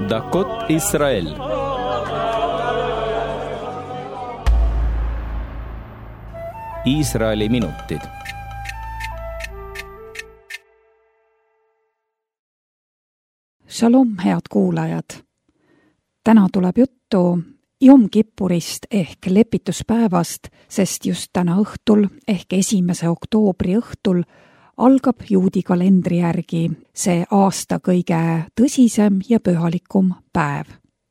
דקות ישראל. Iisraeli minutid. Shalom, head kuulajad! Täna tuleb juttu Jom Kippurist ehk lepituspäevast, sest just täna õhtul ehk 1. oktoobri õhtul algab juudi kalendri järgi see aasta kõige tõsisem ja pühalikum päev.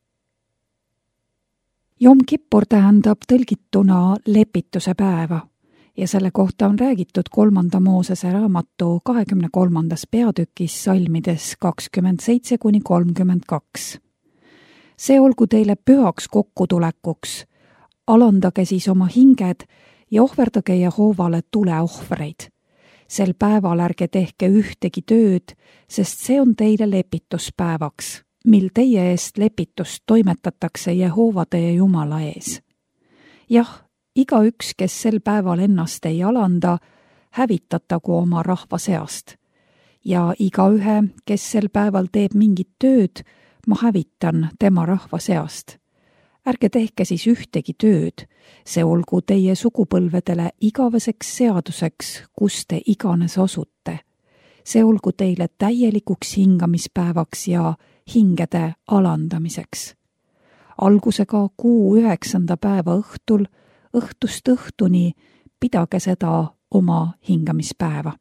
Jom Kippur tähendab tõlgituna lepituse päeva ja selle kohta on räägitud 3. Moosese raamatu 23. peatükis salmides 27-32. See olgu teile pühaks kokkutulekuks, alandage siis oma hinged ja ohverdage Jehoovale tuleohvreid. Sel päeval ärge tehke ühtegi tööd, sest see on teile lepituspäevaks, mil teie eest lepitust toimetatakse Jehova teie Jumala ees. Jah, igaüks, kes sel päeval ennast ei alanda, hävitatagu oma rahva seast. Ja igaühe, kes sel päeval teeb mingit tööd, ma hävitan tema rahva seast. Ärge tehke siis ühtegi tööd, see olgu teie sugupõlvedele igaveseks seaduseks, kus te iganes asute. See olgu teile täielikuks hingamispäevaks ja hingede alandamiseks. Algusega kuu 9. päeva õhtul, õhtust õhtuni pidage seda oma hingamispäeva.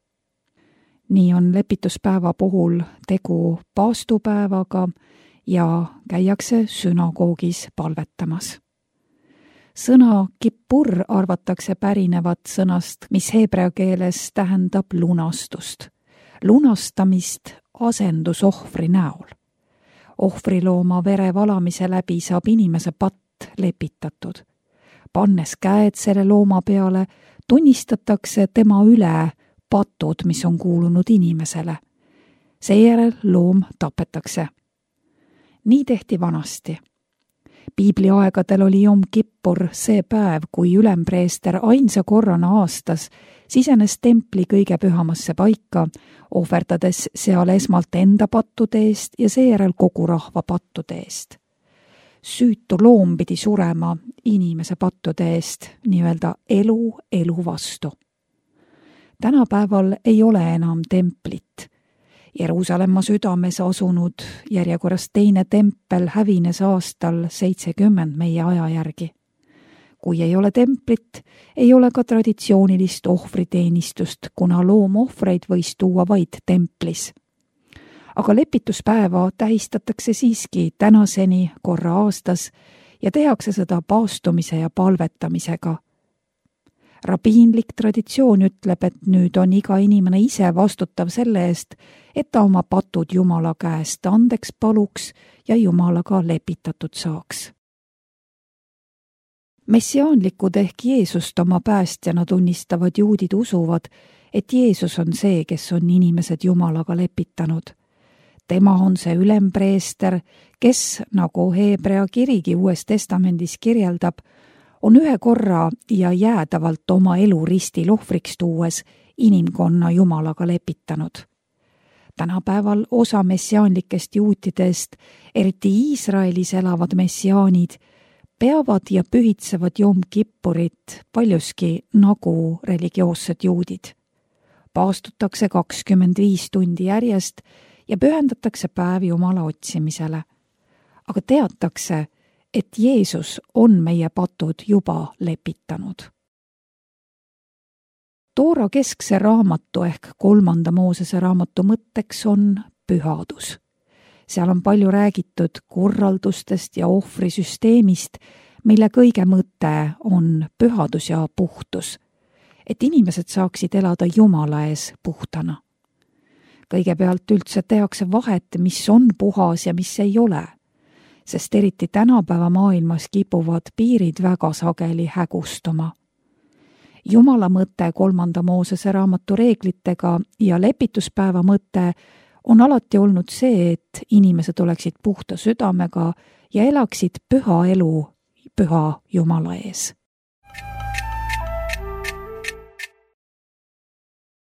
Nii on lepituspäeva puhul tegu paastupäevaga ja käiakse sünagoogis palvetamas. Sõna kippur arvatakse pärinevat sõnast, mis heebrea keeles tähendab lunastust. Lunastamist asendusohvri näol. Ohvrilooma vere valamise läbi saab inimese patt lepitatud. Pannes käed selle looma peale, tunnistatakse tema üle patud, mis on kuulunud inimesele. Seejärel loom tapetakse. Nii tehti vanasti. Piibli aegadel oli Jom Kippur see päev, kui ülempreester ainsa korrana aastas sisenes templi kõige pühamasse paika, ohverdades seal esmalt enda pattude eest ja seejärel kogu rahva pattude eest. Süütu loom pidi surema inimese pattude eest, nii-öelda elu vastu. Tänapäeval ei ole enam templit. Jeruusalemma südames asunud järjekorras teine tempel hävines aastal 70 meie aja järgi. Kui ei ole templit, ei ole ka traditsioonilist ohvriteenistust, kuna loomohvreid võis tuua vaid templis. Aga lepituspäeva tähistatakse siiski tänaseni korra aastas ja tehakse seda paastumise ja palvetamisega. Rabiinlik traditsioon ütleb, et nüüd on iga inimene ise vastutav selle eest, et ta oma patud Jumala käest andeks paluks ja Jumalaga lepitatud saaks. Messiaanlikud ehk Jeesust oma päästjana tunnistavad juudid usuvad, et Jeesus on see, kes on inimesed Jumalaga lepitanud. Tema on see ülempreester, kes, nagu heebrea kirigi Uues Testamendis kirjeldab, on ühe korra ja jäädavalt oma elu ristil ohvriks tuues inimkonna Jumalaga lepitanud. Tänapäeval osa messiaanlikest juutidest, eriti Iisraelis elavad messiaanid, peavad ja pühitsevad Jom Kippurit paljuski nagu religioossed juudid. Paastutakse 25 tundi järjest ja pühendatakse päev Jumala otsimisele. Aga teatakse, et Jeesus on meie patud juba lepitanud. Toora keskse raamatu ehk 3. Moosese raamatu mõtteks on pühadus. Seal on palju räägitud korraldustest ja ohvrisüsteemist, mille kõige mõte on pühadus ja puhtus, et inimesed saaksid elada Jumala ees puhtana. Kõigepealt üldse tehakse vahet, mis on puhas ja mis ei ole, sest eriti tänapäeva maailmas kipuvad piirid väga sageli hägustuma. Jumala mõte 3. Moosese raamatu reeglitega ja lepituspäeva mõte on alati olnud see, et inimesed oleksid puhta südamega ja elaksid püha elu püha Jumala ees.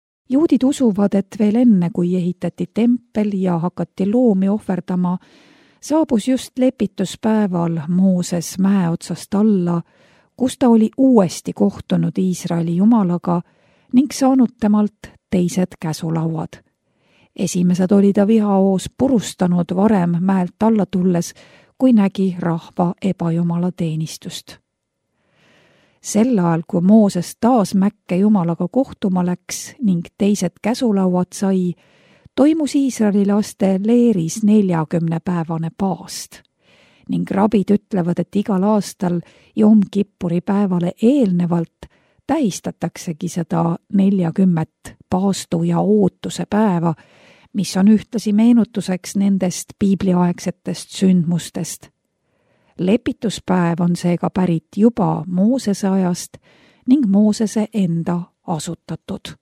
Juudid usuvad, et veel enne, kui ehitati tempel ja hakati loomi ohverdama, saabus just lepituspäeval Mooses mäe otsast alla, kus ta oli uuesti kohtunud Iisraeli Jumalaga ning saanud temalt teised käsulauad. Esimesed oli ta vihahoos purustanud varem mäelt alla tulles, kui nägi rahva ebajumala teenistust. Sel ajal, kui Mooses taas mäkke Jumalaga kohtuma läks ning teised käsulauad sai, toimus Iisraeli laste leeris 40-päevane paast ning rabid ütlevad, et igal aastal Jom Kippuri päevale eelnevalt tähistataksegi seda 40 paastu ja ootuse päeva, mis on ühtlasi meenutuseks nendest piibliaegsetest sündmustest. Lepituspäev on seega pärit juba Moosese ajast ning Moosese enda asutatud.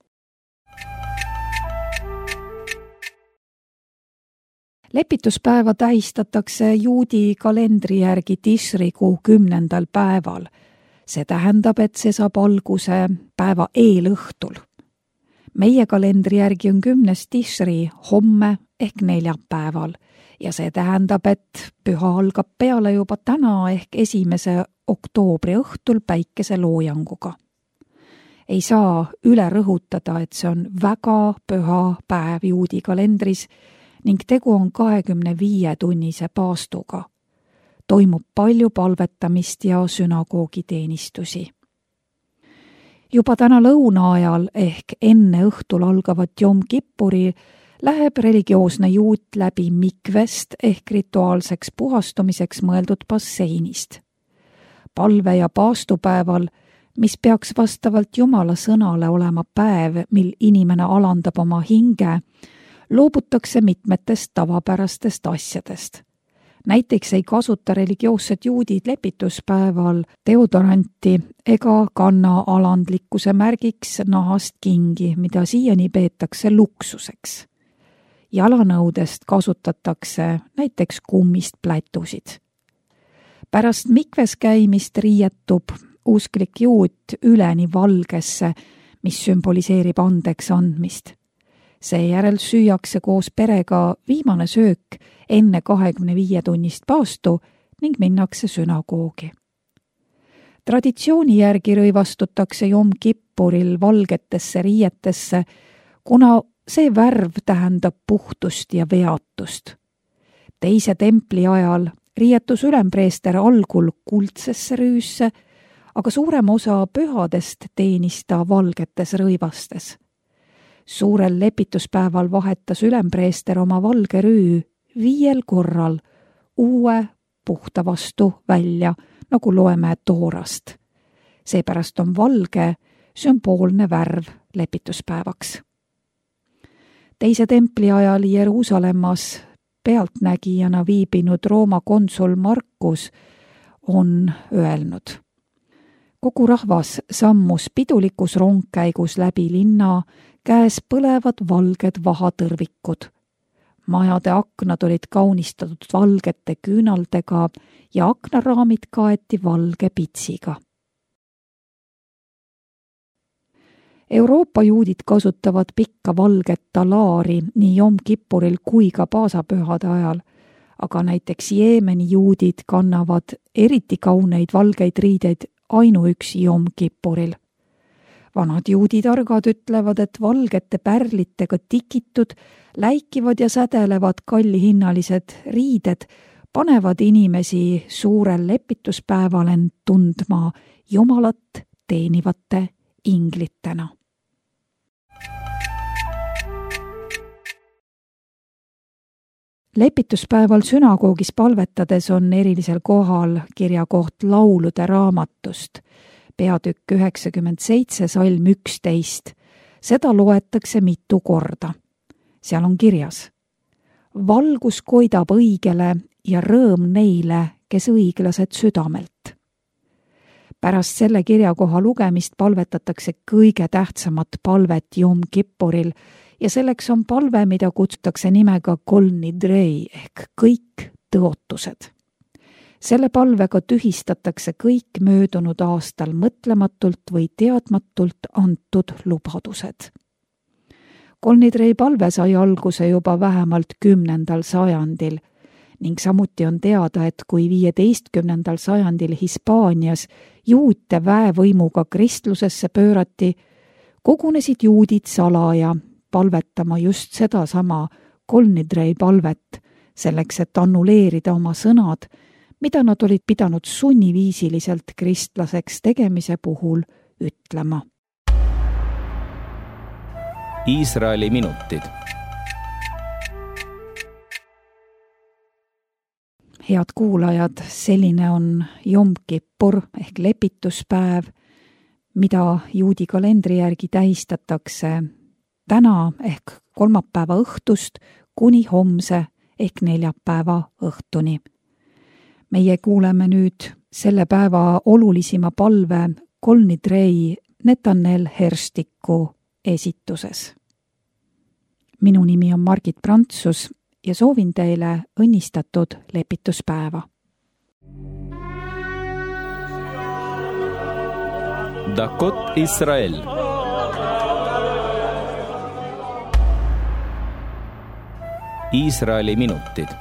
Lepituspäeva tähistatakse juudi kalendri järgi Tishrikuu 10. päeval. See tähendab, et see saab alguse päeva eelõhtul. Meie kalendri järgi on 10. Tishri homme ehk neljapäeval ja see tähendab, et püha algab peale juba täna ehk 1. oktoobri õhtul päikeseloojanguga. Ei saa üle rõhutada, et see on väga püha päev juudi kalendris ning tegu on 25-tunnise paastuga. Toimub palju palvetamist ja sünagoogiteenistusi. Juba täna lõuna ajal ehk enne õhtul algavat Jom Kippuri läheb religioosne juut läbi mikvest ehk rituaalseks puhastumiseks mõeldud basseinist. Palve- ja paastupäeval, mis peaks vastavalt Jumala sõnale olema päev, mil inimene alandab oma hinge, loobutakse mitmetest tavapärastest asjadest. Näiteks ei kasuta religioossed juudid lepituspäeval deodoranti ega kanna alandlikkuse märgiks nahast kingi, mida siiani peetakse luksuseks. Jalanõudest kasutatakse näiteks kummist plätusid. Pärast mikves käimist riietub usklik juut üleni valgesse, mis sümboliseerib andeks andmist. Seejärel süüakse koos perega viimane söök enne 25-tunnist paastu ning minnakse sünagoogi. Traditsiooni järgi rõivastutakse Jom Kippuril valgetesse riietesse, kuna see värv tähendab puhtust ja veatust. Teise templi ajal riietus ülempreester algul kuldsesse rüüsse, aga suurem osa pühadest teenis ta valgetes rõivastes. Suurel lepituspäeval vahetas ülempreester oma valge rüü 5 korral uue puhta vastu välja, nagu loeme Toorast. Seepärast on valge sümboolne värv lepituspäevaks. Teise templi ajal Jeruusalemmas pealtnägijana viibinud Rooma konsul Markus on öelnud: kogu rahvas sammus pidulikus rongkäigus läbi linna, käes põlevad valged vahatõrvikud. Majade aknad olid kaunistatud valgete küünaldega ja aknaraamid kaeti valge pitsiga. Euroopa juudid kasutavad pikka valget talaari nii Jom Kippuril kui ka paasapühade ajal, aga näiteks Jeemeni juudid kannavad eriti kauneid valgeid riideid ainuüksi Jom Kippuril. Vanad juudi targad ütlevad, et valgete pärlitega tikitud, läikivad ja sädelevad kallihinnalised riided panevad inimesi suurel lepituspäeval end tundma Jumalat teenivate inglitena. Lepituspäeval sünagoogis palvetades on erilisel kohal kirjakoht laulude raamatust, peatükk 97, salm 11. Seda loetakse mitu korda. Seal on kirjas: valgus koidab õigele ja rõõm neile, kes õiglased südamelt. Pärast selle kirjakoha lugemist palvetatakse kõige tähtsamat palvet Jom Kippuril ja selleks on palve, mida kutsutakse nimega Kol Nidrei ehk kõik tõotused. Selle palvega tühistatakse kõik möödunud aastal mõtlematult või teadmatult antud lubadused. Kol Nidrei palve sai alguse juba vähemalt 10. sajandil ning samuti on teada, et kui 15. sajandil Hispaanias juute väevõimuga kristlusesse pöörati, kogunesid juudid salaja palvetama just sedasama kolnidrei palvet, selleks et annuleerida oma sõnad, mida nad olid pidanud sunniviisiliselt kristlaseks tegemise puhul ütlema. Iisraeli minutid. Head kuulajad, selline on Jom Kippur ehk lepituspäev, mida juudi kalendri järgi tähistatakse täna ehk kolmapäeva õhtust kuni homse ehk neljapäeva õhtuni. Meie kuuleme nüüd selle päeva olulisima palve kolnidrei Netanel Herstiku esituses. Minu nimi on Margit Prantsus ja soovin teile õnnistatud lepituspäeva. Dakot Israel. Iisraeli minutid.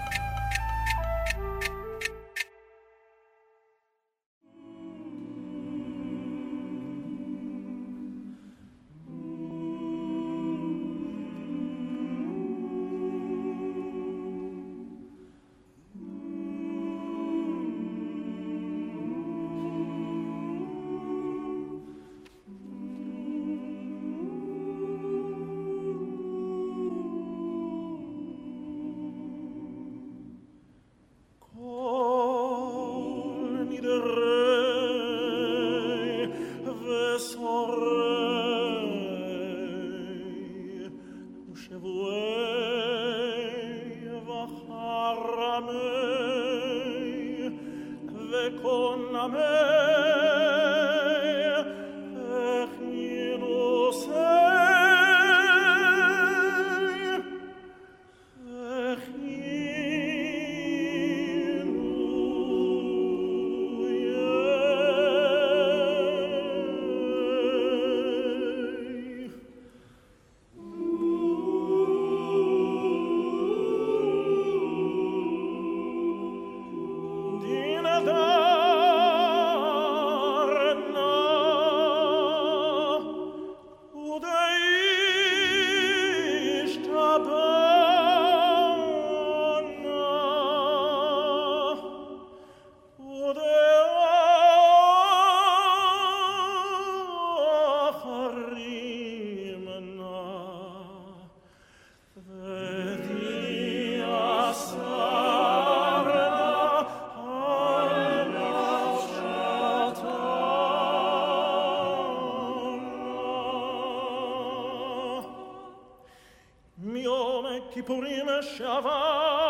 Kippurim Shavah